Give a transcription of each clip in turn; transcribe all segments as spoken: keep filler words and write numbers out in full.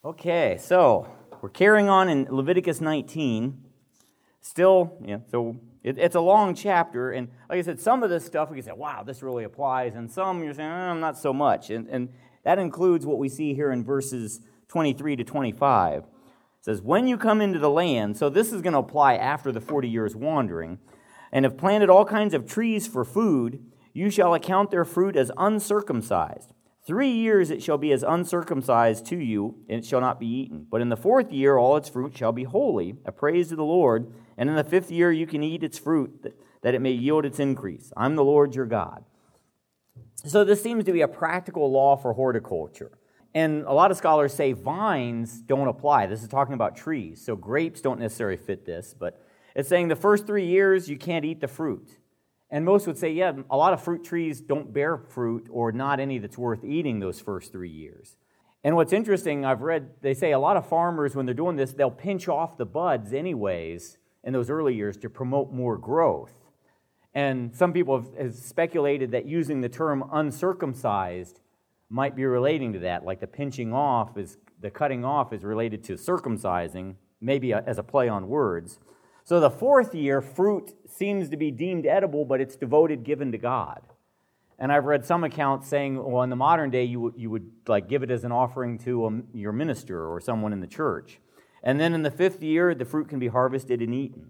Okay, so we're carrying on in Leviticus nineteen. Still, you know, so it, it's a long chapter, and like I said, some of this stuff we can say, wow, this really applies, and some you're saying, oh, not so much. And, and that includes what we see here in verses twenty-three to twenty-five. It says, when you come into the land, so this is going to apply after the forty years wandering, and have planted all kinds of trees for food, you shall account their fruit as uncircumcised. Three years it shall be as uncircumcised to you, and it shall not be eaten. But in the fourth year all its fruit shall be holy, a praise to the Lord. And in the fifth year you can eat its fruit, that it may yield its increase. I'm the Lord your God. So this seems to be a practical law for horticulture. And a lot of scholars say vines don't apply. This is talking about trees. So grapes don't necessarily fit this, but it's saying the first three years you can't eat the fruit. And most would say, yeah, a lot of fruit trees don't bear fruit or not any that's worth eating those first three years. And what's interesting, I've read, they say a lot of farmers, when they're doing this, they'll pinch off the buds anyways in those early years to promote more growth. And some people have, have speculated that using the term uncircumcised might be relating to that, like the pinching off, is the cutting off is related to circumcising, maybe a, as a play on words. So the fourth year, fruit seems to be deemed edible, but it's devoted, given to God. And I've read some accounts saying, well, in the modern day, you would, you would like give it as an offering to a, your minister or someone in the church. And then in the fifth year, the fruit can be harvested and eaten.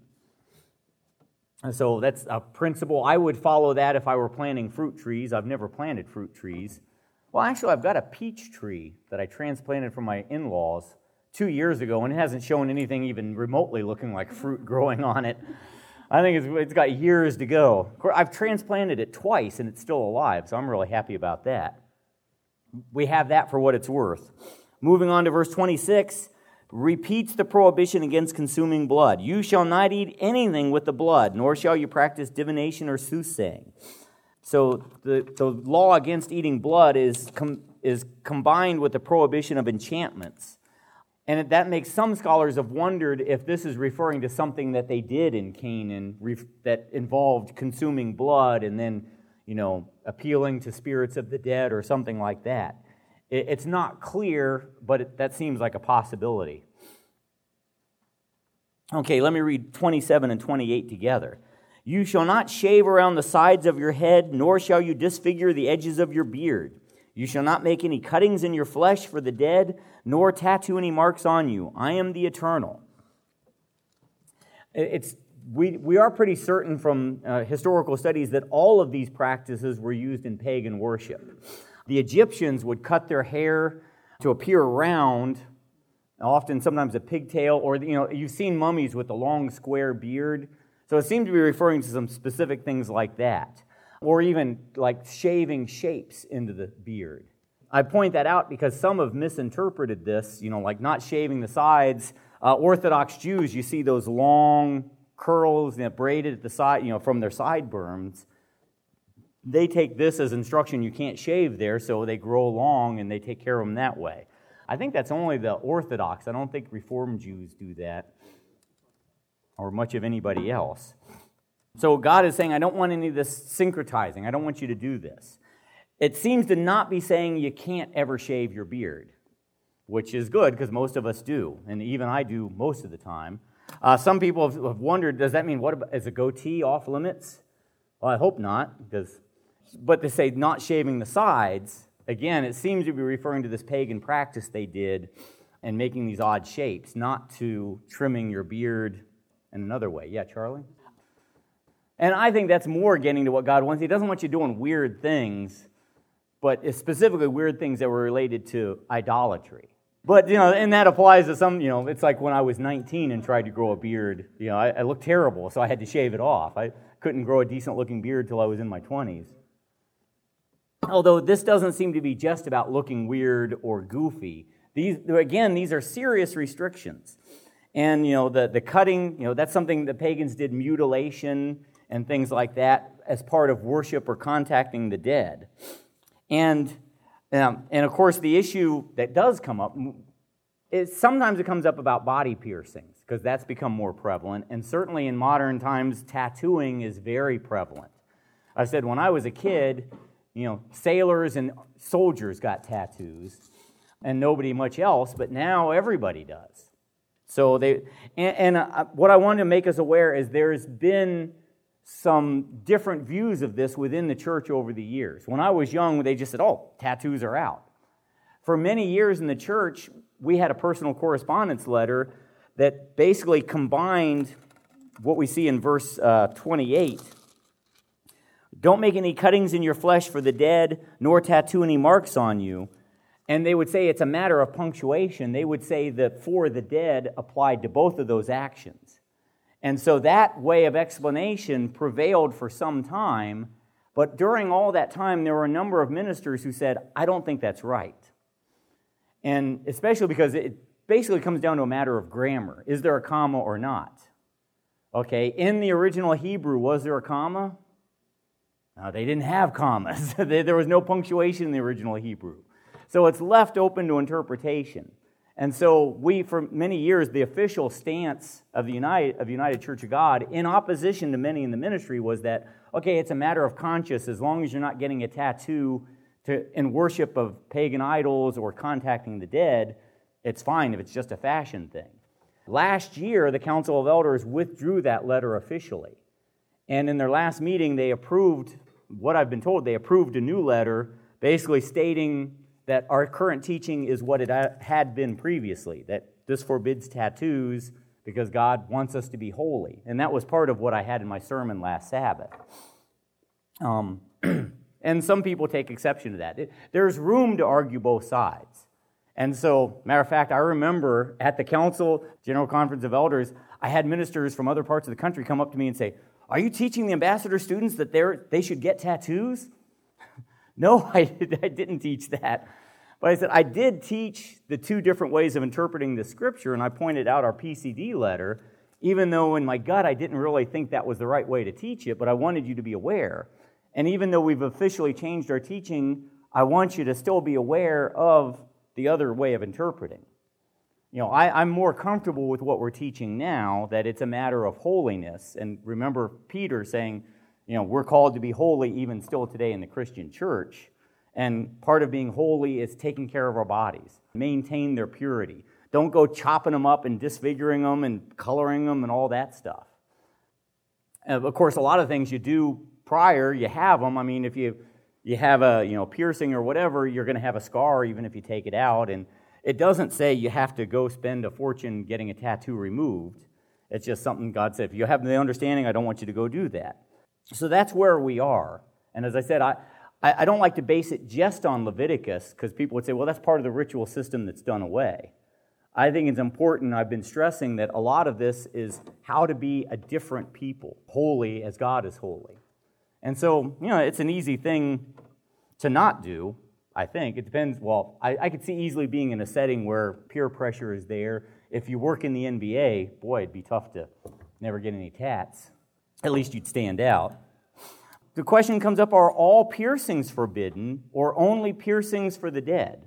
And so that's a principle. I would follow that if I were planting fruit trees. I've never planted fruit trees. Well, actually, I've got a peach tree that I transplanted from my in-laws two years ago, and it hasn't shown anything even remotely looking like fruit growing on it. I think it's, it's got years to go. I've transplanted it twice, and it's still alive, so I'm really happy about that. We have that for what it's worth. Moving on to verse twenty-six, repeats the prohibition against consuming blood. You shall not eat anything with the blood, nor shall you practice divination or soothsaying. So the, the law against eating blood is, com, is combined with the prohibition of enchantments. And that makes some scholars have wondered if this is referring to something that they did in Canaan ref- that involved consuming blood and then, you know, appealing to spirits of the dead or something like that. It, it's not clear, but it, that seems like a possibility. Okay, let me read twenty-seven and twenty-eight together. You shall not shave around the sides of your head, nor shall you disfigure the edges of your beard. You shall not make any cuttings in your flesh for the dead, nor tattoo any marks on you. I am the Eternal. It's we we are pretty certain from uh, historical studies that all of these practices were used in pagan worship. The Egyptians would cut their hair to appear round, often sometimes a pigtail, or you know you've seen mummies with a long square beard. So it seems to be referring to some specific things like that. Or even like shaving shapes into the beard. I point that out because some have misinterpreted this, you know, like not shaving the sides. Uh, Orthodox Jews, you see those long curls, you know, braided at the side, you know, from their sideburns. They take this as instruction, you can't shave there, so they grow long and they take care of them that way. I think that's only the Orthodox. I don't think Reformed Jews do that, or much of anybody else. So God is saying, I don't want any of this syncretizing. I don't want you to do this. It seems to not be saying you can't ever shave your beard, which is good because most of us do, and even I do most of the time. Uh, some people have, have wondered, does that mean, what about, is a goatee off limits? Well, I hope not, because, but to say not shaving the sides, again, it seems to be referring to this pagan practice they did and making these odd shapes, not to trimming your beard in another way. Yeah, Charlie? And I think that's more getting to what God wants. He doesn't want you doing weird things, but specifically weird things that were related to idolatry. But, you know, and that applies to some, you know, it's like when I was nineteen and tried to grow a beard. You know, I, I looked terrible, so I had to shave it off. I couldn't grow a decent-looking beard till I was in my twenties. Although this doesn't seem to be just about looking weird or goofy. These, again, these are serious restrictions. And, you know, the, the cutting, you know, that's something the pagans did, mutilation and things like that as part of worship or contacting the dead. And, um, and of course, the issue that does come up, is sometimes it comes up about body piercings, because that's become more prevalent. And certainly in modern times, tattooing is very prevalent. I said when I was a kid, you know, sailors and soldiers got tattoos. and nobody much else, but now everybody does. So they, and, and uh, what I wanted to make us aware is there's been some different views of this within the church over the years. When I was young, they just said, oh, tattoos are out. For many years in the church, we had a personal correspondence letter that basically combined what we see in verse uh, twenty-eight. Don't make any cuttings in your flesh for the dead, nor tattoo any marks on you. And they would say it's a matter of punctuation. They would say that for the dead applied to both of those actions. And so that way of explanation prevailed for some time, but during all that time, there were a number of ministers who said, I don't think that's right. And especially because it basically comes down to a matter of grammar. Is there a comma or not? Okay, in the original Hebrew, was there a comma? No, they didn't have commas. There was no punctuation in the original Hebrew. So it's left open to interpretation. And so we, for many years, the official stance of the United, of United Church of God, in opposition to many in the ministry, was that, okay, it's a matter of conscience. As long as you're not getting a tattoo to, in worship of pagan idols or contacting the dead, it's fine if it's just a fashion thing. Last year, the Council of Elders withdrew that letter officially. And in their last meeting, they approved, what I've been told, they approved a new letter basically stating that our current teaching is what it had been previously, that this forbids tattoos because God wants us to be holy. And that was part of what I had in my sermon last Sabbath. Um, and some people take exception to that. It, there's room to argue both sides. And so, matter of fact, I remember at the Council, General Conference of Elders, I had ministers from other parts of the country come up to me and say, are you teaching the ambassador students that they're, they should get tattoos? No, I, I didn't teach that. But I said, I did teach the two different ways of interpreting the Scripture, and I pointed out our P C D letter, even though in my gut I didn't really think that was the right way to teach it, but I wanted you to be aware. And even though we've officially changed our teaching, I want you to still be aware of the other way of interpreting. You know, I, I'm more comfortable with what we're teaching now, that it's a matter of holiness. And remember Peter saying, you know, we're called to be holy even still today in the Christian church. And part of being holy is taking care of our bodies, maintain their purity. Don't go chopping them up and disfiguring them and coloring them and all that stuff. And of course, a lot of things you do prior, you have them. I mean, if you you have a you know piercing or whatever, you're going to have a scar even if you take it out. And it doesn't say you have to go spend a fortune getting a tattoo removed. It's just something God said, if you have the understanding, I don't want you to go do that. So that's where we are. And as I said, I, I don't like to base it just on Leviticus, because people would say, well, that's part of the ritual system that's done away. I think it's important, I've been stressing that a lot of this is how to be a different people, holy as God is holy. And so, you know, it's an easy thing to not do, I think. It depends, well, I, I could see easily being in a setting where peer pressure is there. If you work in the N B A, boy, it'd be tough to never get any tats. At least you'd stand out. The question comes up, are all piercings forbidden or only piercings for the dead?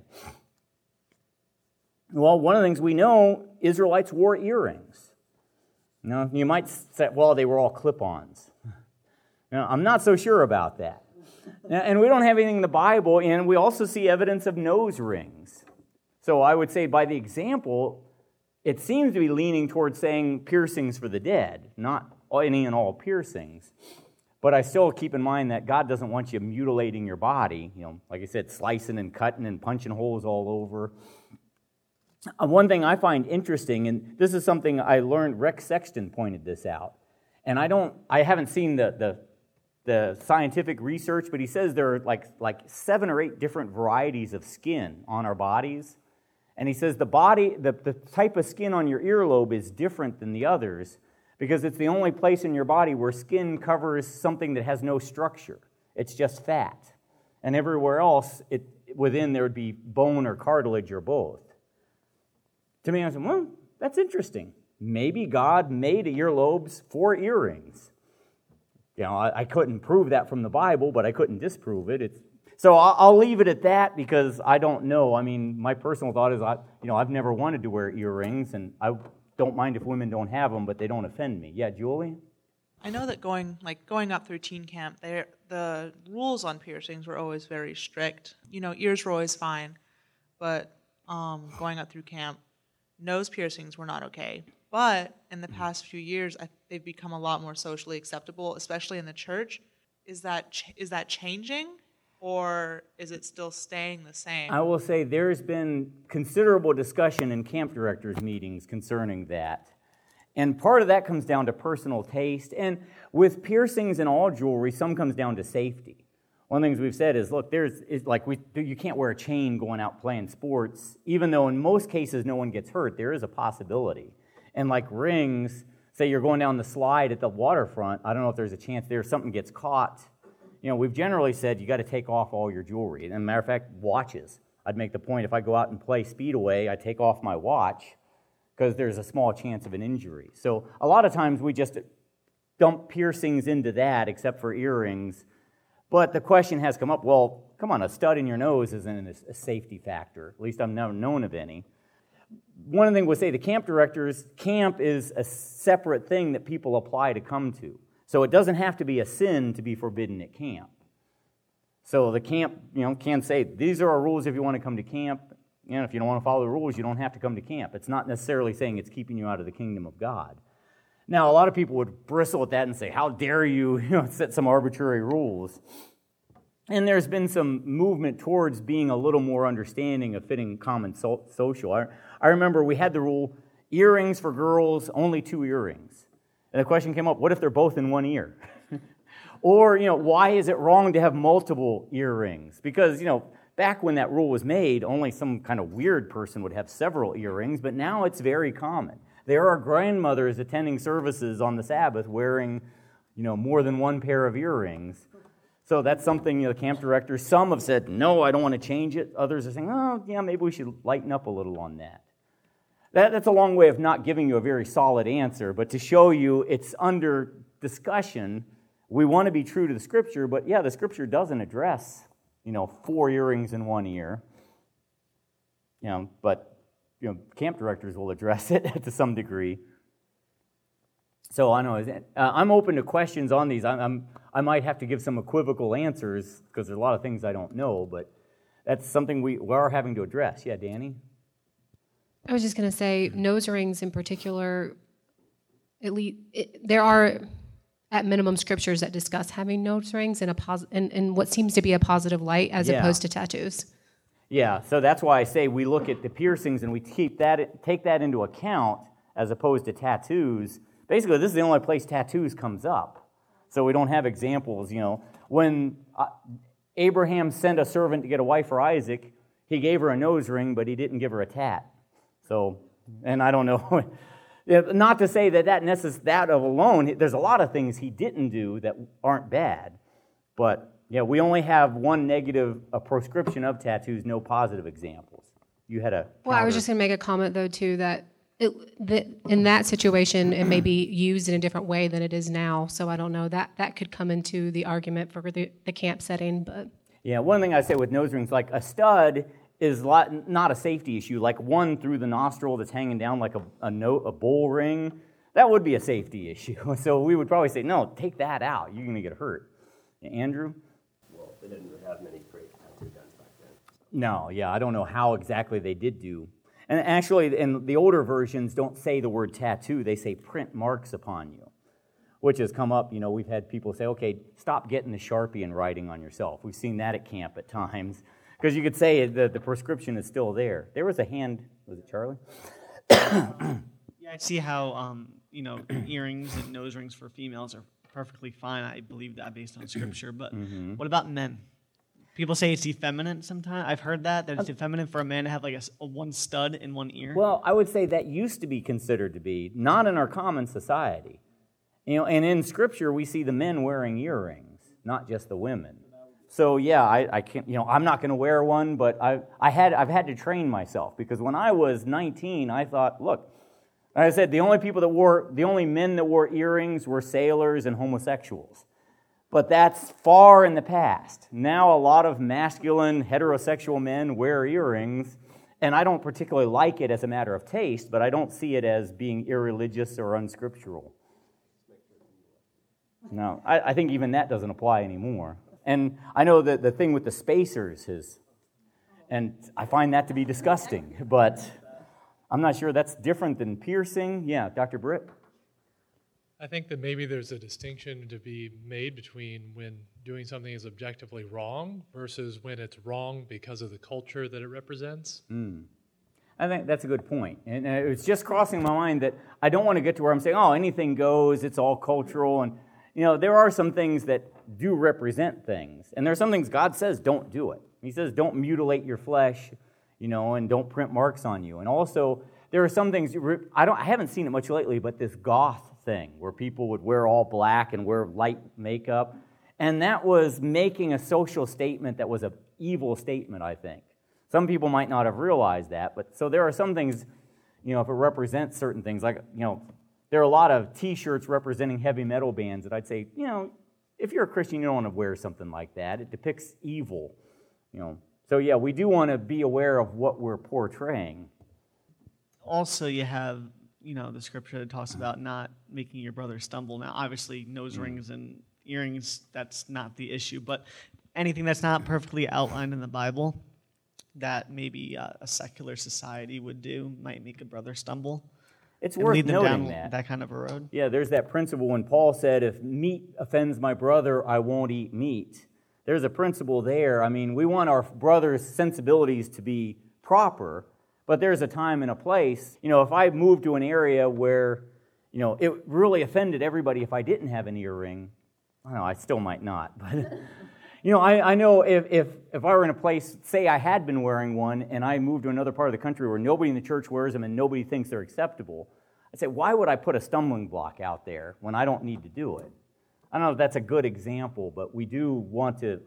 Well, one of the things we know, Israelites wore earrings. Now, you might say, well, they were all clip-ons. Now, I'm not so sure about that. Now, and we don't have anything in the Bible, and we also see evidence of nose rings. So I would say by the example, it seems to be leaning towards saying piercings for the dead, not any and all piercings. But I still keep in mind that God doesn't want you mutilating your body, you know, like I said, slicing and cutting and punching holes all over. Uh, one thing I find interesting, and this is something I learned, Rex Sexton pointed this out, and I don't, I haven't seen the the, the scientific research, but he says there are like like seven or eight different varieties of skin on our bodies, and he says the body, the, the type of skin on your earlobe is different than the others, because it's the only place in your body where skin covers something that has no structure. It's just fat. And everywhere else, it, within there would be bone or cartilage or both. To me, I said, well, that's interesting. Maybe God made earlobes for earrings. You know, I, I couldn't prove that from the Bible, but I couldn't disprove it. It's, so I'll, I'll leave it at that because I don't know. I mean, my personal thought is, I, you know, I've never wanted to wear earrings, and I don't mind if women don't have them, but they don't offend me. Yeah, Julie? I know that going like going up through teen camp, the rules on piercings were always very strict. You know, ears were always fine, but um, going up through camp, nose piercings were not okay. But in the past few years, I, they've become a lot more socially acceptable, especially in the church. Is that ch- is that changing, or is it still staying the same? I will say there's been considerable discussion in camp directors' meetings concerning that. And part of that comes down to personal taste. And with piercings and all jewelry, some comes down to safety. One of the things we've said is, look, there's is like we you can't wear a chain going out playing sports, even though in most cases no one gets hurt. There is a possibility. And like rings, say you're going down the slide at the waterfront, I don't know if there's a chance there something gets caught. You know, we've generally said you got to take off all your jewelry. And as a matter of fact, watches. I'd make the point if I go out and play Speedway, I take off my watch because there's a small chance of an injury. So a lot of times we just dump piercings into that, except for earrings. But the question has come up, well, come on, a stud in your nose isn't a safety factor. At least I've never known of any. One of the things we'll say, the camp directors, camp is a separate thing that people apply to come to. So it doesn't have to be a sin to be forbidden at camp. So the camp, you know, can say, these are our rules if you want to come to camp. You know, if you don't want to follow the rules, you don't have to come to camp. It's not necessarily saying it's keeping you out of the kingdom of God. Now, a lot of people would bristle at that and say, how dare you, you know, set some arbitrary rules. And there's been some movement towards being a little more understanding of fitting common so- social. I, I remember we had the rule, earrings for girls, only two earrings. And the question came up, what if they're both in one ear? Or, you know, why is it wrong to have multiple earrings? Because, you know, back when that rule was made, only some kind of weird person would have several earrings, but now it's very common. There are grandmothers attending services on the Sabbath wearing, you know, more than one pair of earrings. So that's something, you know, the camp directors, some have said, no, I don't want to change it. Others are saying, oh, yeah, maybe we should lighten up a little on that. That that's a long way of not giving you a very solid answer, but to show you it's under discussion. We want to be true to the Scripture, but yeah, the Scripture doesn't address, you know, four earrings in one ear. You know, but, you know, camp directors will address it to some degree. So I know uh, I'm open to questions on these. I'm, I'm I might have to give some equivocal answers because there's a lot of things I don't know, but that's something we, we are having to address. Yeah, Danny? I was just going to say, nose rings in particular, at least it, there are at minimum scriptures that discuss having nose rings in a pos- in, in what seems to be a positive light as yeah. opposed to tattoos. Yeah, so that's why I say we look at the piercings and we keep that take that into account as opposed to tattoos. Basically, this is the only place tattoos comes up. So we don't have examples, you know. When uh, Abraham sent a servant to get a wife for Isaac, he gave her a nose ring, but he didn't give her a tat. So, and I don't know, not to say that that, necess- that alone, there's a lot of things he didn't do that aren't bad, but yeah, we only have one negative a proscription of tattoos, no positive examples. You had a counter. Well, I was just going to make a comment, though, too, that, it, that in that situation, it may be used in a different way than it is now, so I don't know. That that could come into the argument for the, the camp setting, but... Yeah, one thing I say with nose rings, like a stud is not a safety issue, like one through the nostril that's hanging down like a, a, no, a bull ring, that would be a safety issue. So we would probably say, no, take that out. You're going to get hurt. Andrew? Well, they didn't have many great tattoo guns back then. No, yeah, I don't know how exactly they did do. And actually, in the older versions don't say the word tattoo. They say print marks upon you, which has come up. You know, we've had people say, okay, stop getting the Sharpie and writing on yourself. We've seen that at camp at times. Because you could say that the prescription is still there. There was a hand, was it Charlie? Yeah, I see how, um, you know, earrings and nose rings for females are perfectly fine. I believe that based on Scripture. But mm-hmm. What about men? People say it's effeminate sometimes. I've heard that, that it's effeminate for a man to have like a, a one stud in one ear. Well, I would say that used to be considered to be, not in our common society. You know, and in Scripture, we see the men wearing earrings, not just the women. So yeah, I, I can't. You know, I'm not going to wear one, but I, I had, I've had to train myself because when I was nineteen, I thought, look, like I said, the only people that wore, the only men that wore earrings were sailors and homosexuals. But that's far in the past. Now a lot of masculine heterosexual men wear earrings, and I don't particularly like it as a matter of taste, but I don't see it as being irreligious or unscriptural. No, I, I think even that doesn't apply anymore. And I know that the thing with the spacers is, And I find that to be disgusting, but I'm not sure that's different than piercing. Yeah, Doctor Britt? I think that maybe there's a distinction to be made between when doing something is objectively wrong versus when it's wrong because of the culture that it represents. Mm. I think that's a good point. And uh, it's just crossing my mind that I don't want to get to where I'm saying, oh, anything goes, it's all cultural. And, you know, there are some things that do represent things. And there are some things God says don't do it. He says don't mutilate your flesh, you know, and don't print marks on you. And also, there are some things, I don't, I haven't seen it much lately, but this goth thing where people would wear all black and wear light makeup. And that was making a social statement that was an evil statement, I think. Some people might not have realized that, but so there are some things, you know, if it represents certain things, like, you know, there are a lot of T-shirts representing heavy metal bands that I'd say, you know, if you're a Christian, you don't want to wear something like that. It depicts evil, you know. So, yeah, we do want to be aware of what we're portraying. Also, you have, you know, the scripture that talks about not making your brother stumble. Now, obviously, nose rings and earrings, that's not the issue, but anything that's not perfectly outlined in the Bible that maybe uh, a secular society would do might make a brother stumble. It's and worth lead them noting down that. that kind of a road. Yeah, there's that principle when Paul said, if meat offends my brother, I won't eat meat. There's a principle there. I mean, we want our brother's sensibilities to be proper, but there's a time and a place. You know, if I moved to an area where, you know, it really offended everybody if I didn't have an earring, I don't know, I still might not, but... You know, I, I know if, if if I were in a place, say I had been wearing one, and I moved to another part of the country where nobody in the church wears them and nobody thinks they're acceptable, I'd say, why would I put a stumbling block out there when I don't need to do it? I don't know if that's a good example, but we do want to,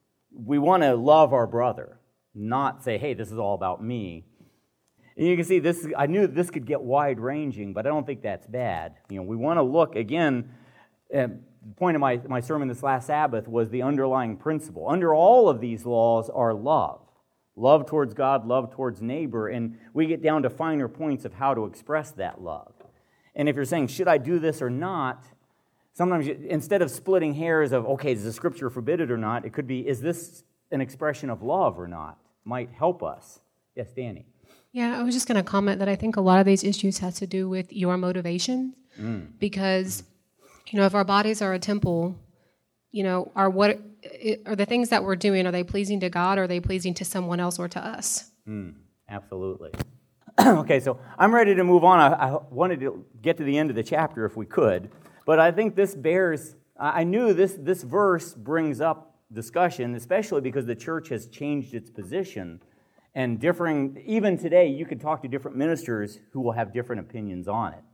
we want to love our brother, not say, hey, this is all about me. And you can see this, I knew this could get wide-ranging, but I don't think that's bad. You know, we want to look, again, at, the point of my, my sermon this last Sabbath was the underlying principle. Under all of these laws are love. Love towards God, love towards neighbor, and we get down to finer points of how to express that love. And if you're saying, should I do this or not, sometimes you, instead of splitting hairs of, okay, does the scripture forbid it or not, it could be, is this an expression of love or not? Might help us. Yes, Danny. Yeah, I was just going to comment that I think a lot of these issues has to do with your motivation, mm. because... You know, if our bodies are a temple, you know, are what are the things that we're doing, are they pleasing to God, or are they pleasing to someone else or to us? Mm, absolutely. Okay, so I'm ready to move on. I, I wanted to get to the end of the chapter if we could, but I think this bears, I knew this, this verse brings up discussion, especially because the church has changed its position, and differing, even today, you could talk to different ministers who will have different opinions on it.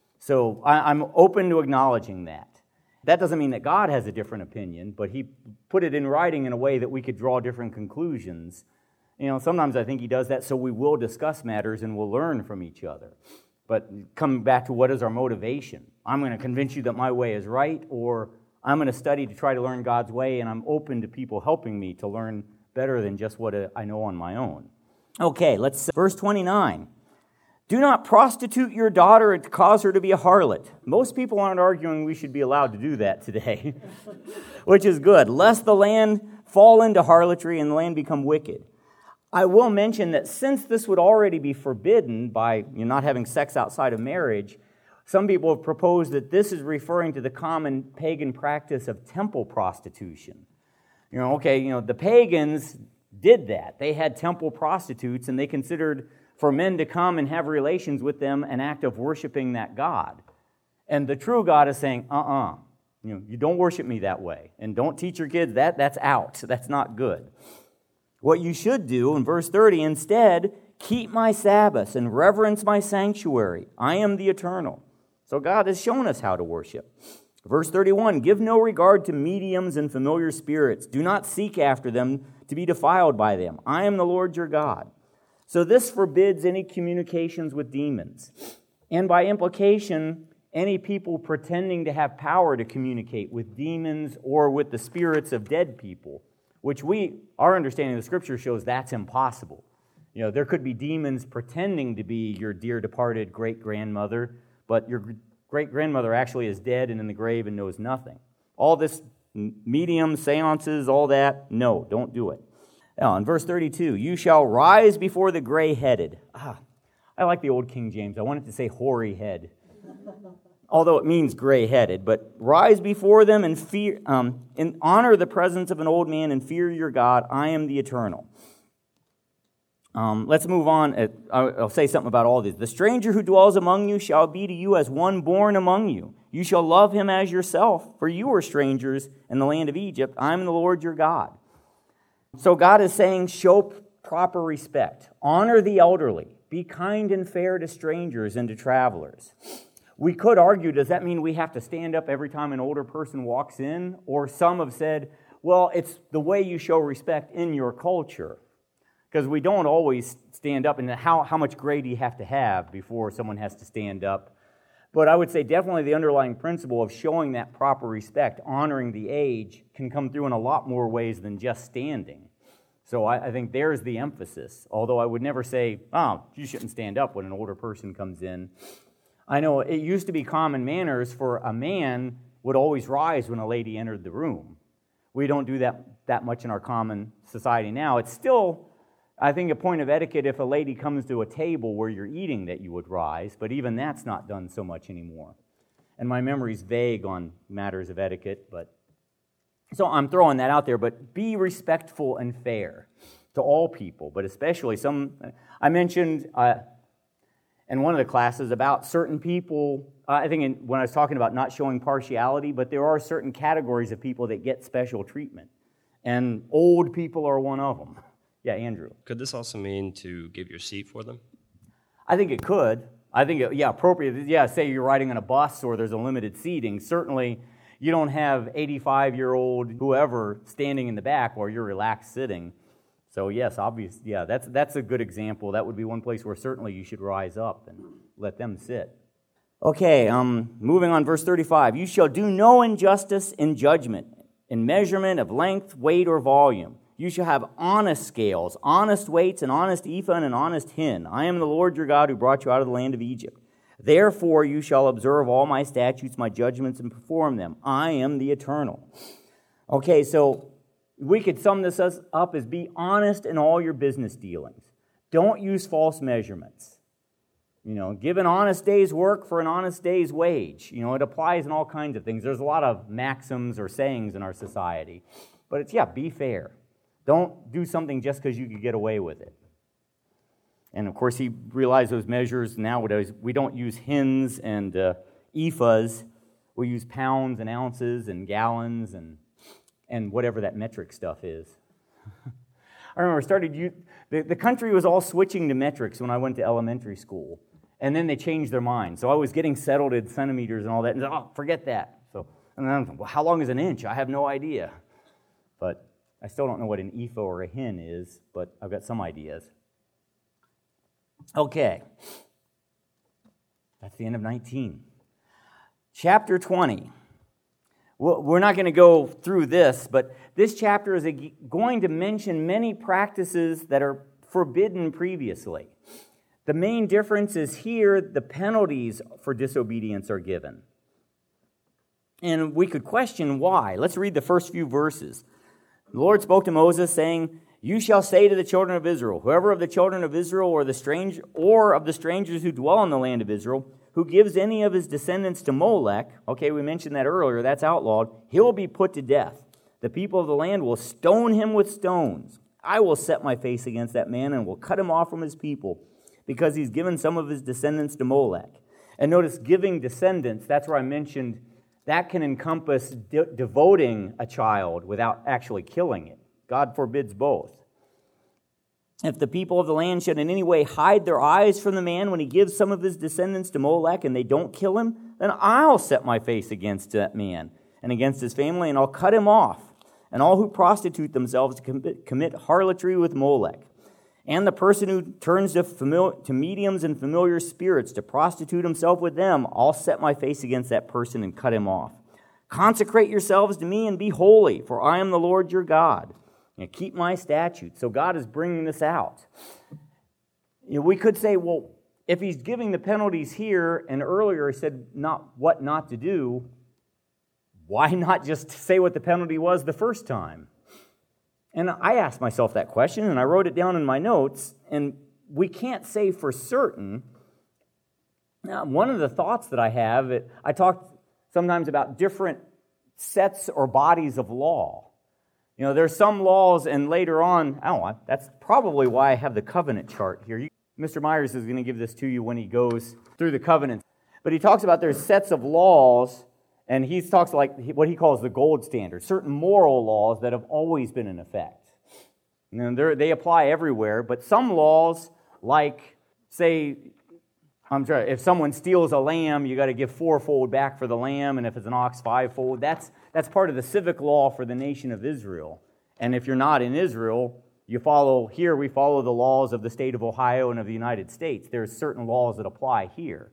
So I'm open to acknowledging that. That doesn't mean that God has a different opinion, but He put it in writing in a way that we could draw different conclusions. You know, sometimes I think He does that so we will discuss matters and we'll learn from each other. But coming back to what is our motivation? I'm going to convince you that my way is right, or I'm going to study to try to learn God's way, and I'm open to people helping me to learn better than just what I know on my own. Okay, let's verse twenty-nine. Do not prostitute your daughter and cause her to be a harlot. Most people aren't arguing we should be allowed to do that today, which is good. Lest the land fall into harlotry and the land become wicked. I will mention that since this would already be forbidden by you know, not having sex outside of marriage, some people have proposed that this is referring to the common pagan practice of temple prostitution. You know, okay, you know, the pagans did that. They had temple prostitutes, and they considered for men to come and have relations with them an act of worshiping that God. And the true God is saying, uh-uh, you know, you don't worship me that way. And don't teach your kids that. That's out. That's not good. What you should do, in verse thirty, instead, keep my Sabbaths and reverence my sanctuary. I am the eternal. So God has shown us how to worship. Verse thirty-one, give no regard to mediums and familiar spirits. Do not seek after them to be defiled by them. I am the Lord your God. So this forbids any communications with demons, and by implication, any people pretending to have power to communicate with demons or with the spirits of dead people, which we, our understanding of the Scripture shows that's impossible. You know, there could be demons pretending to be your dear departed great-grandmother, but your great-grandmother actually is dead and in the grave and knows nothing. All this medium, seances, all that, no, don't do it. Now, in verse thirty-two, you shall rise before the gray-headed. Ah, I like the old King James. I wanted to say hoary head, although it means gray-headed. But rise before them and fear, um, and honor the presence of an old man and fear your God. I am the Eternal. Um, let's move on. I'll say something about all these. The stranger who dwells among you shall be to you as one born among you. You shall love him as yourself, for you are strangers in the land of Egypt. I am the Lord your God. So God is saying, show proper respect. Honor the elderly. Be kind and fair to strangers and to travelers. We could argue, does that mean we have to stand up every time an older person walks in? Or some have said, well, it's the way you show respect in your culture. Because we don't always stand up, and how, how much gray do you have to have before someone has to stand up? But I would say definitely the underlying principle of showing that proper respect, honoring the age, can come through in a lot more ways than just standing. So I, I think there's the emphasis, although I would never say, oh, you shouldn't stand up when an older person comes in. I know it used to be common manners for a man would always rise when a lady entered the room. We don't do that that much in our common society now. It's still, I think, a point of etiquette if a lady comes to a table where you're eating that you would rise, but even that's not done so much anymore. And my memory's vague on matters of etiquette, but so I'm throwing that out there, but be respectful and fair to all people, but especially some, I mentioned uh, in one of the classes about certain people, uh, I think in, when I was talking about not showing partiality, but there are certain categories of people that get special treatment, and old people are one of them. Yeah, Andrew. Could this also mean to give your seat for them? I think it could. I think, it, yeah, appropriate. Yeah, say you're riding on a bus or there's a limited seating. Certainly, you don't have eighty-five-year-old whoever standing in the back while you're relaxed sitting. So yes, obvious. Yeah, that's that's a good example. That would be one place where certainly you should rise up and let them sit. Okay, um, moving on, verse thirty-five. You shall do no injustice in judgment, in measurement of length, weight, or volume. You shall have honest scales, honest weights, an honest ephah, and an honest hin. I am the Lord your God who brought you out of the land of Egypt. Therefore you shall observe all my statutes, my judgments, and perform them. I am the Eternal. Okay, so we could sum this up as be honest in all your business dealings. Don't use false measurements. You know, give an honest day's work for an honest day's wage. You know, it applies in all kinds of things. There's a lot of maxims or sayings in our society. But it's, yeah, be fair. Don't do something just because you could get away with it. And of course, he realized those measures nowadays. We don't use hins and uh, ephahs. We use pounds and ounces and gallons and and whatever that metric stuff is. I remember started you the, the country was all switching to metrics when I went to elementary school, and then they changed their mind. So I was getting settled in centimeters and all that, and oh, forget that. So and then, well, how long is an inch? I have no idea, but I still don't know what an ephah or a hin is, but I've got some ideas. Okay. That's the end of nineteen. Chapter twenty. Well, we're not going to go through this, but this chapter is going to mention many practices that are forbidden previously. The main difference is here the penalties for disobedience are given. And we could question why. Let's read the first few verses. The Lord spoke to Moses, saying, You shall say to the children of Israel, whoever of the children of Israel or the strange or of the strangers who dwell in the land of Israel, who gives any of his descendants to Molech, okay, we mentioned that earlier, that's outlawed, he will be put to death. The people of the land will stone him with stones. I will set my face against that man and will cut him off from his people, because he's given some of his descendants to Molech. And notice, giving descendants, that's where I mentioned, that can encompass de- devoting a child without actually killing it. God forbids both. If the people of the land should in any way hide their eyes from the man when he gives some of his descendants to Molech and they don't kill him, then I'll set my face against that man and against his family, and I'll cut him off, and all who prostitute themselves to commit, commit harlotry with Molech, and the person who turns to, famili- to mediums and familiar spirits to prostitute himself with them, I'll set my face against that person and cut him off. Consecrate yourselves to me and be holy, for I am the Lord your God. You know, keep my statutes. So God is bringing this out. You know, we could say, well, if he's giving the penalties here, and earlier he said not what not to do, why not just say what the penalty was the first time? And I asked myself that question, and I wrote it down in my notes, and we can't say for certain. Now, one of the thoughts that I have, it, I talked sometimes about different sets or bodies of law. You know, there's some laws, and later on, I don't know, that's probably why I have the covenant chart here. You, Mister Myers is going to give this to you when he goes through the covenants. But he talks about there's sets of laws, and he talks like what he calls the gold standard, certain moral laws that have always been in effect. And they apply everywhere, but some laws, like, say, I'm sorry, if someone steals a lamb, you got to give fourfold back for the lamb, and if it's an ox, fivefold. That's that's part of the civic law for the nation of Israel. And if you're not in Israel, you follow, here we follow the laws of the state of Ohio and of the United States. There's certain laws that apply here.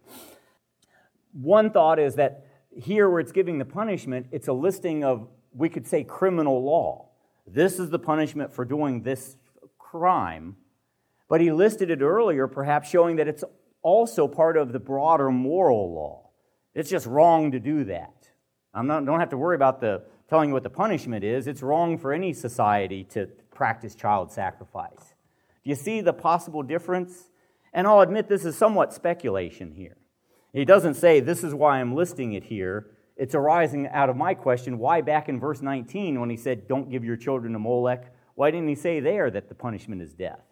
One thought is that here where it's giving the punishment, it's a listing of, we could say, criminal law. This is the punishment for doing this crime. But he listed it earlier, perhaps showing that it's also part of the broader moral law. It's just wrong to do that. I don't have to worry about the telling you what the punishment is. It's wrong for any society to practice child sacrifice. Do you see the possible difference? And I'll admit this is somewhat speculation here. He doesn't say, this is why I'm listing it here. It's arising out of my question, why back in verse nineteen when he said, don't give your children to Molech, why didn't he say there that the punishment is death?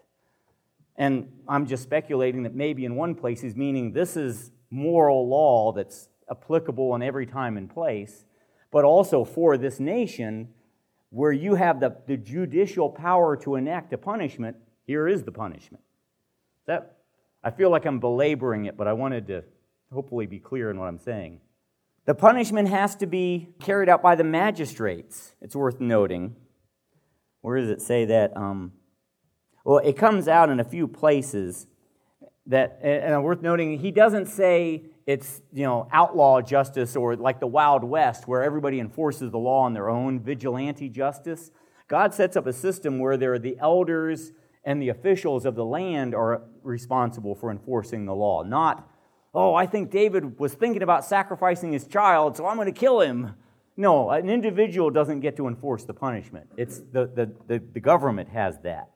And I'm just speculating that maybe in one place he's meaning this is moral law that's applicable in every time and place, but also for this nation where you have the, the judicial power to enact a punishment, here is the punishment. That I feel like I'm belaboring it, but I wanted to hopefully be clear in what I'm saying. The punishment has to be carried out by the magistrates. It's worth noting. Where does it say that? Um, well, it comes out in a few places that, and worth noting, he doesn't say it's, you know, outlaw justice or like the Wild West where everybody enforces the law on their own, vigilante justice. God sets up a system where there are the elders and the officials of the land are responsible for enforcing the law, not, oh, I think David was thinking about sacrificing his child, so I'm going to kill him. No, an individual doesn't get to enforce the punishment. It's the, the, the, the government has that.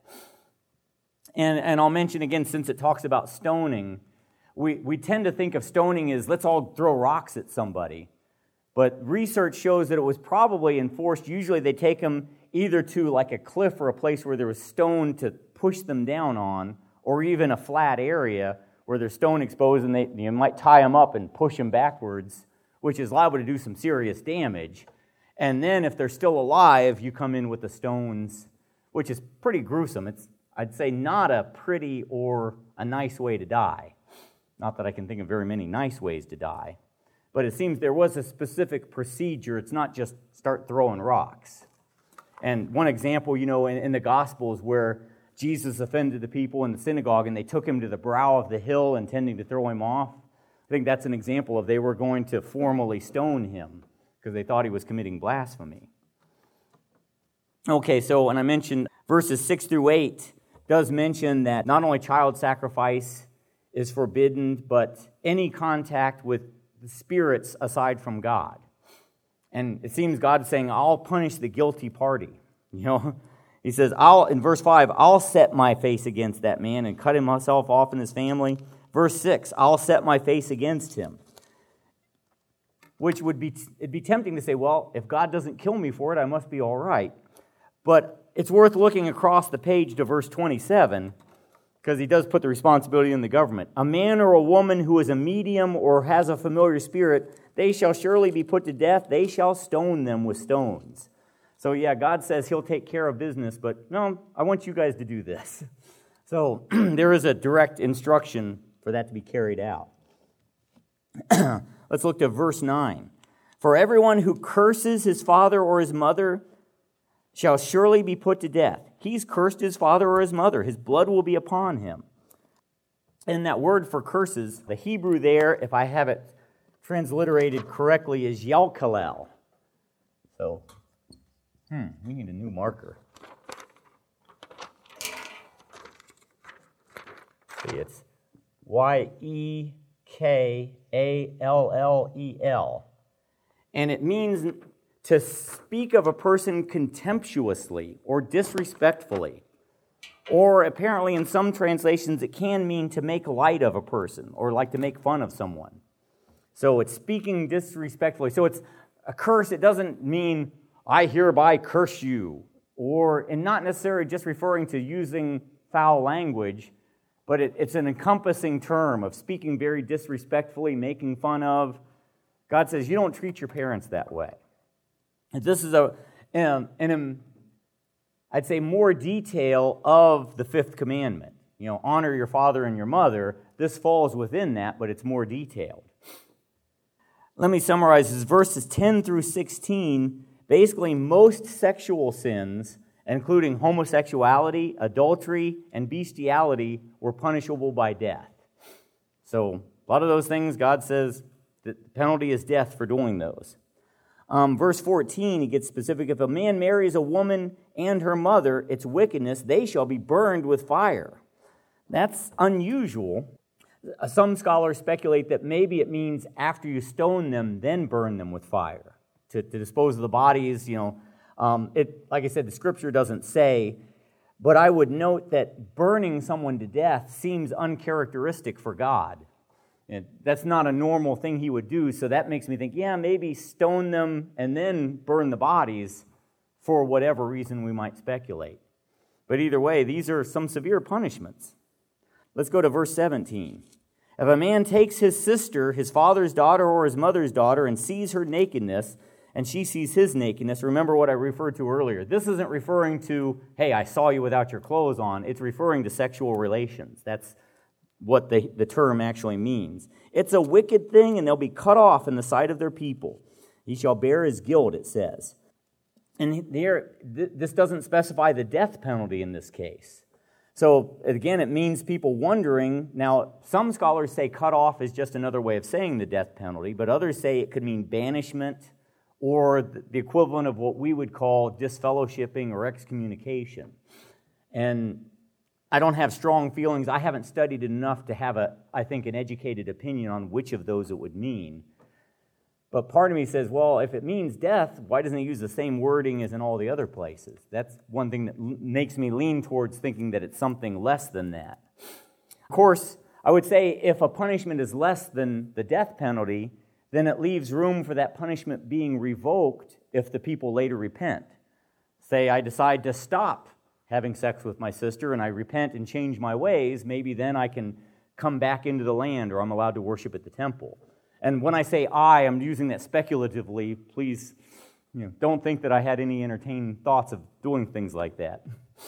And, and I'll mention again, since it talks about stoning, we, we tend to think of stoning as let's all throw rocks at somebody. But research shows that it was probably enforced. Usually they take them either to like a cliff or a place where there was stone to push them down on, or even a flat area where there's stone exposed and they, you might tie them up and push them backwards, which is liable to do some serious damage. And then if they're still alive, you come in with the stones, which is pretty gruesome. It's, I'd say, not a pretty or a nice way to die. Not that I can think of very many nice ways to die. But it seems there was a specific procedure. It's not just start throwing rocks. And one example, you know, in, in the Gospels where Jesus offended the people in the synagogue and they took him to the brow of the hill intending to throw him off. I think that's an example of they were going to formally stone him because they thought he was committing blasphemy. Okay, so when I mentioned verses six through eight does mention that not only child sacrifice is forbidden, but any contact with the spirits aside from God. And it seems God is saying, I'll punish the guilty party. You know, he says, I'll in verse five, I'll set my face against that man and cut himself off and his family. Verse six, I'll set my face against him. Which would be, it'd be tempting to say, well, if God doesn't kill me for it, I must be all right. But it's worth looking across the page to verse twenty-seven, because he does put the responsibility in the government. A man or a woman who is a medium or has a familiar spirit, they shall surely be put to death. They shall stone them with stones. So yeah, God says he'll take care of business, but no, I want you guys to do this. So there is a direct instruction for that to be carried out. Let's look to verse nine. For everyone who curses his father or his mother shall surely be put to death. He's cursed his father or his mother. His blood will be upon him. And that word for curses, the Hebrew there, if I have it transliterated correctly, is yalkalel. So, hmm, we need a new marker. See, it's Y E K A L L E L. And it means to speak of a person contemptuously or disrespectfully. Or apparently in some translations it can mean to make light of a person or like to make fun of someone. So it's speaking disrespectfully. So it's a curse. It doesn't mean, I hereby curse you. Or, and not necessarily just referring to using foul language, but it, it's an encompassing term of speaking very disrespectfully, making fun of. God says you don't treat your parents that way. And this is a, um, an, um, I'd say more detail of the fifth commandment. You know, honor your father and your mother. This falls within that, but it's more detailed. Let me summarize this. Verses ten through sixteen, basically most sexual sins, including homosexuality, adultery, and bestiality, were punishable by death. So a lot of those things, God says that the penalty is death for doing those. Um, verse fourteen, he gets specific. If a man marries a woman and her mother, it's wickedness. They shall be burned with fire. That's unusual. Some scholars speculate that maybe it means after you stone them, then burn them with fire to, to dispose of the bodies. You know, um, it like I said, the Scripture doesn't say, but I would note that burning someone to death seems uncharacteristic for God. And that's not a normal thing He would do, so that makes me think, yeah, maybe stone them and then burn the bodies for whatever reason we might speculate. But either way, these are some severe punishments. Let's go to verse seventeen. If a man takes his sister, his father's daughter or his mother's daughter, and sees her nakedness, and she sees his nakedness, remember what I referred to earlier. This isn't referring to, hey, I saw you without your clothes on. It's referring to sexual relations. That's what the, the term actually means. It's a wicked thing, and they'll be cut off in the sight of their people. He shall bear his guilt, it says. And there, th- this doesn't specify the death penalty in this case. So, again, it means people wondering. Now, some scholars say cut off is just another way of saying the death penalty, but others say it could mean banishment or the equivalent of what we would call disfellowshipping or excommunication. And I don't have strong feelings. I haven't studied enough to have, a, I think, an educated opinion on which of those it would mean. But part of me says, well, if it means death, why doesn't it use the same wording as in all the other places? That's one thing that l- makes me lean towards thinking that it's something less than that. Of course, I would say if a punishment is less than the death penalty, then it leaves room for that punishment being revoked if the people later repent. Say I decide to stop having sex with my sister and I repent and change my ways, maybe then I can come back into the land or I'm allowed to worship at the temple. And when I say I, I'm using that speculatively. Please, you know, don't think that I had any entertaining thoughts of doing things like that.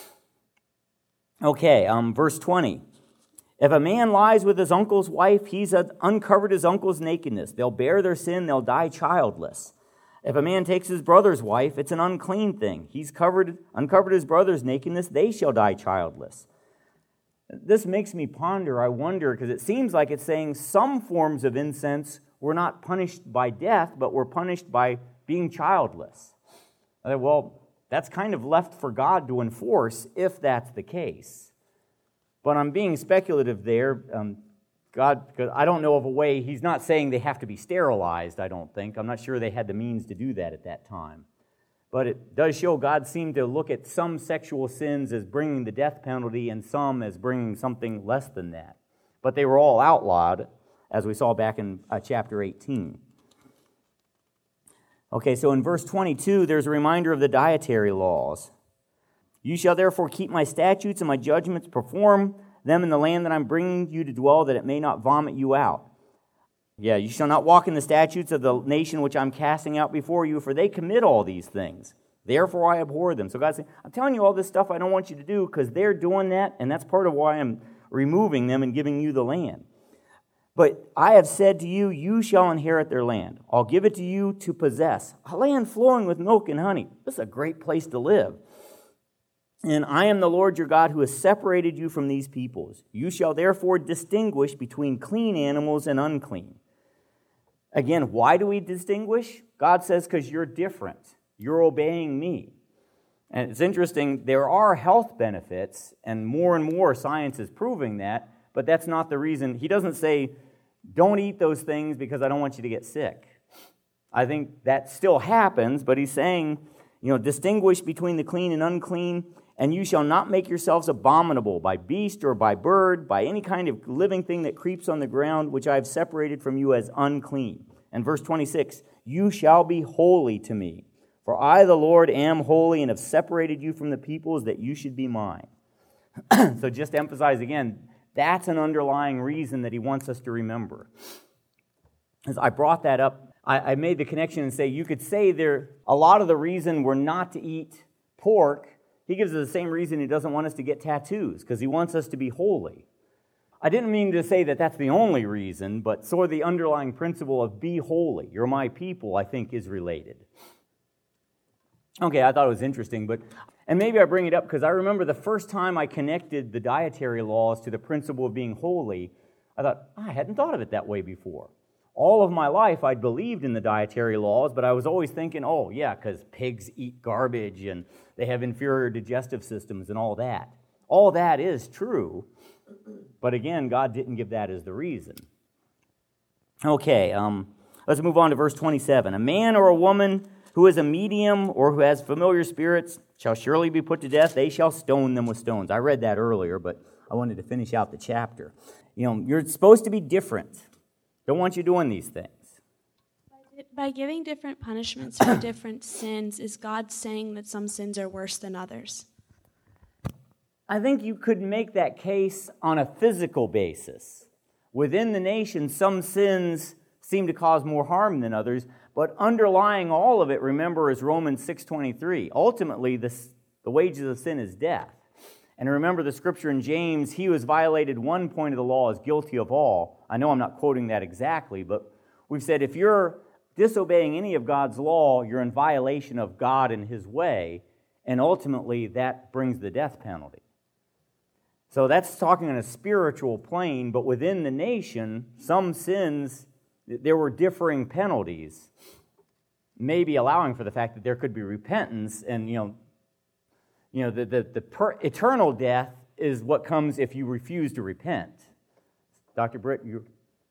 Okay, um, verse twenty. If a man lies with his uncle's wife, he's uncovered his uncle's nakedness. They'll bear their sin, they'll die childless. If a man takes his brother's wife, it's an unclean thing. He's covered, uncovered his brother's nakedness, they shall die childless. This makes me ponder, I wonder, because it seems like it's saying some forms of incense were not punished by death, but were punished by being childless. Well, that's kind of left for God to enforce if that's the case. But I'm being speculative there. Um, God, because I don't know of a way, He's not saying they have to be sterilized, I don't think. I'm not sure they had the means to do that at that time. But it does show God seemed to look at some sexual sins as bringing the death penalty and some as bringing something less than that. But they were all outlawed, as we saw back in uh, chapter eighteen. Okay, so in verse twenty-two, there's a reminder of the dietary laws. You shall therefore keep my statutes and my judgments, perform them in the land that I'm bringing you to dwell, that it may not vomit you out. Yeah, you shall not walk in the statutes of the nation which I'm casting out before you, for they commit all these things. Therefore I abhor them. So God's saying, I'm telling you all this stuff I don't want you to do because they're doing that, and that's part of why I'm removing them and giving you the land. But I have said to you, you shall inherit their land. I'll give it to you to possess, a land flowing with milk and honey. This is a great place to live. And I am the Lord your God who has separated you from these peoples. You shall therefore distinguish between clean animals and unclean. Again, why do we distinguish? God says, because you're different. You're obeying me. And it's interesting, there are health benefits, and more and more science is proving that, but that's not the reason. He doesn't say, don't eat those things because I don't want you to get sick. I think that still happens, but he's saying, you know, distinguish between the clean and unclean, and you shall not make yourselves abominable by beast or by bird, by any kind of living thing that creeps on the ground, which I have separated from you as unclean. And verse twenty-six, you shall be holy to me, for I, the Lord, am holy and have separated you from the peoples that you should be mine. So just to emphasize again, that's an underlying reason that he wants us to remember. As I brought that up, I, I made the connection and say, you could say there a lot of the reason we're not to eat pork, he gives us the same reason he doesn't want us to get tattoos, because he wants us to be holy. I didn't mean to say that that's the only reason, but sort of the underlying principle of be holy, you're my people, I think is related. Okay, I thought it was interesting, but and maybe I bring it up because I remember the first time I connected the dietary laws to the principle of being holy, I thought, I hadn't thought of it that way before. All of my life I'd believed in the dietary laws, but I was always thinking, oh yeah, because pigs eat garbage and they have inferior digestive systems and all that. All that is true, but again, God didn't give that as the reason. Okay, um, let's move on to verse twenty-seven. A man or a woman who is a medium or who has familiar spirits shall surely be put to death. They shall stone them with stones. I read that earlier, but I wanted to finish out the chapter. You know, you're supposed to be different. Don't want you doing these things. By giving different punishments for different sins, is God saying that some sins are worse than others? I think you could make that case on a physical basis. Within the nation, some sins seem to cause more harm than others, but underlying all of it, remember, is Romans six twenty-three. Ultimately, the, the wages of sin is death. And remember the scripture in James, he who has violated one point of the law is guilty of all. I know I'm not quoting that exactly, but we've said if you're disobeying any of God's law, you're in violation of God and his way, and ultimately that brings the death penalty. So that's talking on a spiritual plane, but within the nation, some sins, there were differing penalties, maybe allowing for the fact that there could be repentance, and you know, you know, the the, the per, eternal death is what comes if you refuse to repent. Doctor Britt, you.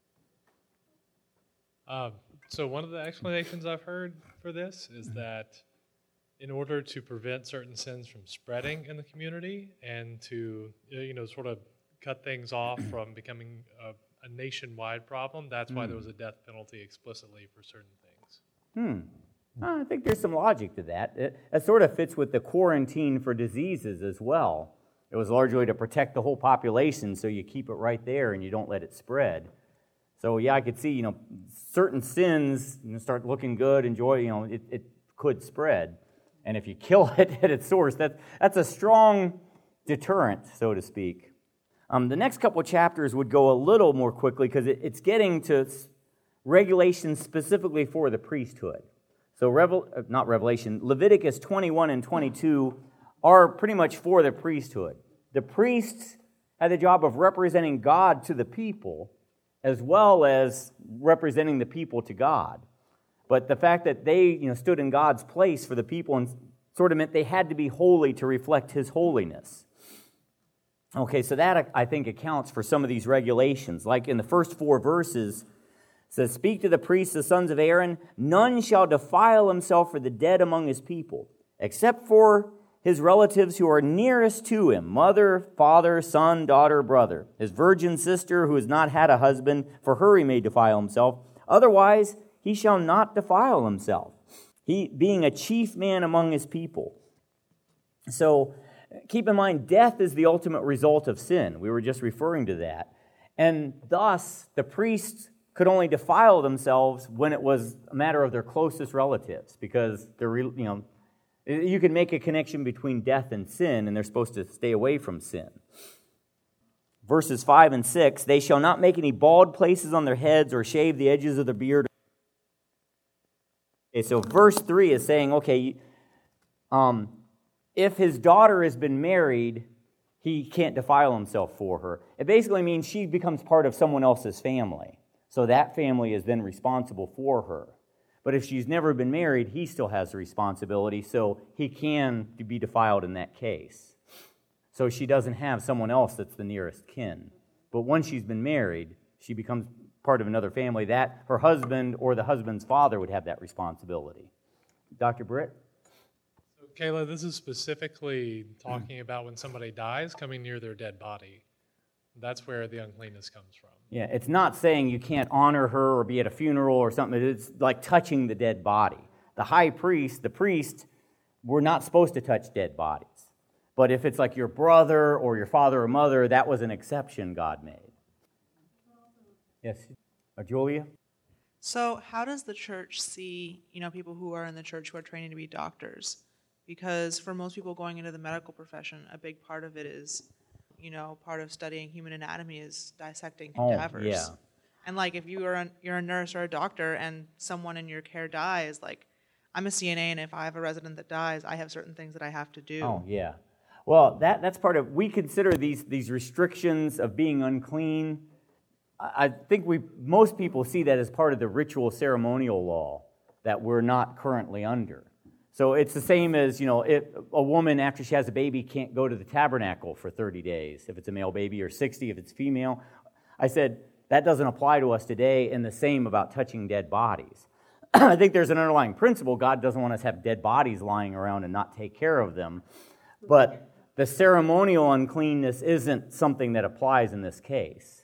Um, so one of the explanations I've heard for this is that in order to prevent certain sins from spreading in the community and to, you know, sort of cut things off from becoming a, a nationwide problem, that's why there was a death penalty explicitly for certain things. Hmm. I think there's some logic to that. It, it sort of fits with the quarantine for diseases as well. It was largely to protect the whole population, so you keep it right there and you don't let it spread. So yeah, I could see, you know, certain sins, you know, start looking good, enjoy, you know, it, it could spread. And if you kill it at its source, that, that's a strong deterrent, so to speak. Um, the next couple of chapters would go a little more quickly because it, it's getting to regulations specifically for the priesthood. So, Revel, not Revelation, Leviticus twenty-one and twenty-two are pretty much for the priesthood. The priests had the job of representing God to the people as well as representing the people to God. But the fact that they, you know, stood in God's place for the people and sort of meant they had to be holy to reflect his holiness. Okay, so that, I think, accounts for some of these regulations. Like in the first four verses, it says, speak to the priests, the sons of Aaron, none shall defile himself for the dead among his people, except for his relatives who are nearest to him, mother, father, son, daughter, brother, his virgin sister who has not had a husband, for her he may defile himself. Otherwise, he shall not defile himself, he being a chief man among his people. So keep in mind, death is the ultimate result of sin. We were just referring to that. And thus, the priests could only defile themselves when it was a matter of their closest relatives, because they're, you know, you can make a connection between death and sin, and they're supposed to stay away from sin. Verses five and six, they shall not make any bald places on their heads or shave the edges of their beard. Okay, so verse three is saying, okay, um, if his daughter has been married, he can't defile himself for her. It basically means she becomes part of someone else's family. So that family is then responsible for her. But if she's never been married, he still has the responsibility, so he can be defiled in that case. So she doesn't have someone else that's the nearest kin. But once she's been married, she becomes part of another family, that her husband or the husband's father would have that responsibility. Doctor Britt? So, Kayla, this is specifically talking about when somebody dies, coming near their dead body. That's where the uncleanness comes from. Yeah, it's not saying you can't honor her or be at a funeral or something. It's like touching the dead body. The high priest, the priest, we're not supposed to touch dead bodies. But if it's like your brother or your father or mother, that was an exception God made. Yes, uh, Julia? So how does the church see, you know, people who are in the church who are training to be doctors? Because for most people going into the medical profession, a big part of it is, you know, part of studying human anatomy is dissecting cadavers. Oh, yeah. And like if you are a, you're a nurse or a doctor and someone in your care dies, like I'm a C N A and if I have a resident that dies, I have certain things that I have to do. Oh, yeah. Well, that that's part of, we consider these these restrictions of being unclean. I think we most people see that as part of the ritual ceremonial law that we're not currently under. So it's the same as, you know, if a woman after she has a baby can't go to the tabernacle for thirty days if it's a male baby, or sixty if it's female. I said that doesn't apply to us today, and the same about touching dead bodies. I think there's an underlying principle. God doesn't want us to have dead bodies lying around and not take care of them. But the ceremonial uncleanness isn't something that applies in this case.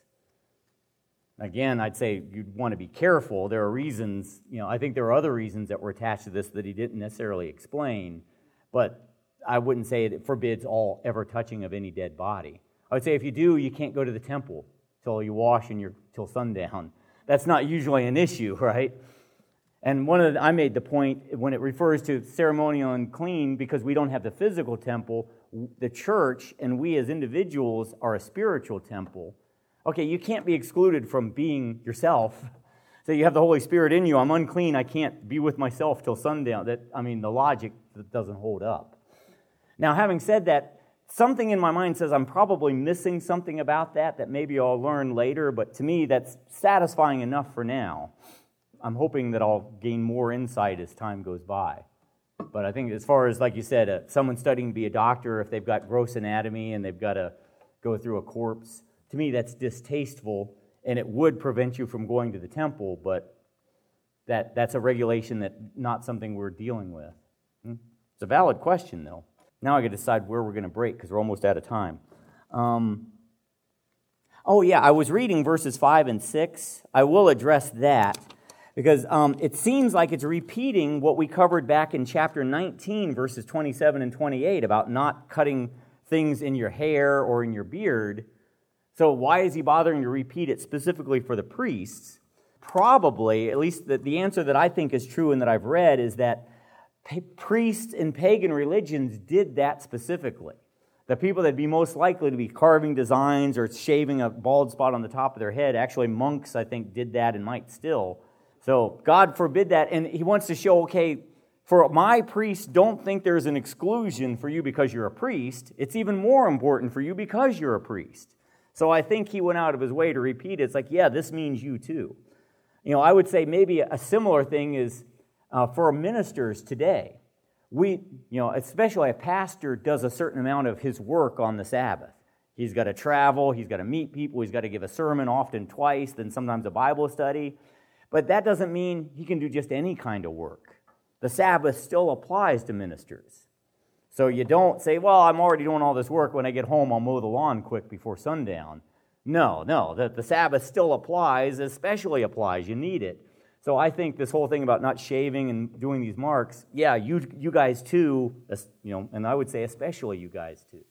Again, I'd say you'd want to be careful. There are reasons, you know, I think there are other reasons that were attached to this that he didn't necessarily explain, but I wouldn't say it forbids all ever touching of any dead body. I would say if you do, you can't go to the temple till you wash and you're till sundown. That's not usually an issue, right? And one of the, I made the point when it refers to ceremonial unclean, because we don't have the physical temple, the church and we as individuals are a spiritual temple. Okay, you can't be excluded from being yourself. So you have the Holy Spirit in you. I'm unclean. I can't be with myself till sundown. That I mean, the logic doesn't hold up. Now, having said that, something in my mind says I'm probably missing something about that that maybe I'll learn later, but to me, that's satisfying enough for now. I'm hoping that I'll gain more insight as time goes by. But I think as far as, like you said, uh, someone studying to be a doctor, if they've got gross anatomy and they've got to go through a corpse, to me, that's distasteful, and it would prevent you from going to the temple, but that, that's a regulation that not something we're dealing with. It's a valid question, though. Now I got to decide where we're going to break, because we're almost out of time. Um, oh, yeah, I was reading verses five and six. I will address that, because um, it seems like it's repeating what we covered back in chapter nineteen, verses twenty-seven and twenty-eight, about not cutting things in your hair or in your beard. So why is he bothering to repeat it specifically for the priests? Probably, at least the, the answer that I think is true and that I've read, is that pa- priests in pagan religions did that specifically. The people that'd be most likely to be carving designs or shaving a bald spot on the top of their head, actually monks, I think, did that and might still. So God forbid that, and he wants to show, okay, for my priests, don't think there's an exclusion for you because you're a priest. It's even more important for you because you're a priest. So I think he went out of his way to repeat it. It's like, yeah, this means you too. You know, I would say maybe a similar thing is uh, for ministers today. We, you know, especially a pastor does a certain amount of his work on the Sabbath. He's got to travel, he's got to meet people, he's got to give a sermon often twice, then sometimes a Bible study. But that doesn't mean he can do just any kind of work. The Sabbath still applies to ministers. So you don't say, well, I'm already doing all this work. When I get home, I'll mow the lawn quick before sundown. No, no, the, the Sabbath still applies, especially applies. You need it. So I think this whole thing about not shaving and doing these marks, yeah, you you guys too, you know, and I would say especially you guys too.